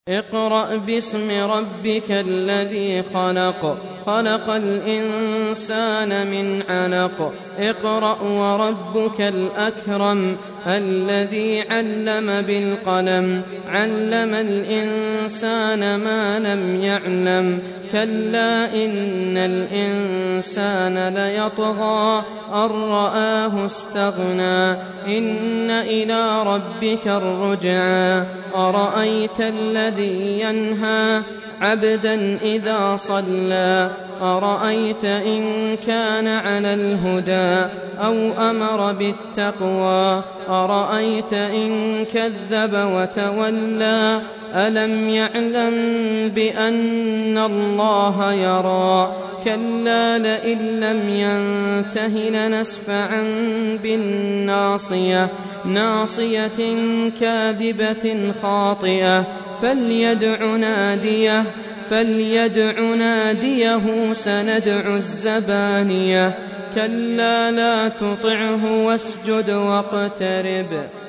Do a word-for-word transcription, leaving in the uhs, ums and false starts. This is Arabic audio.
اقرأ باسم ربك الذي خلق خلق الإنسان من علق اقرأ وربك الأكرم الذي علم بالقلم علم الإنسان ما لم يعلم كلا إن الإنسان ليطغى أن رآه استغنى إن إلى ربك الرجعى أرأيت الذي ينهى عبدا إذا صلى أرأيت إن كان على الهدى أو أمر بالتقوى أرأيت إن كذب وتولى ألم يعلم بأن الله يرى كلا لئن لم ينته لنسفعا بالناصية ناصية كاذبة خاطئة فليدع ناديه فليدع ناديه سندع الزبانية كلا لا تطعه واسجد واقترب.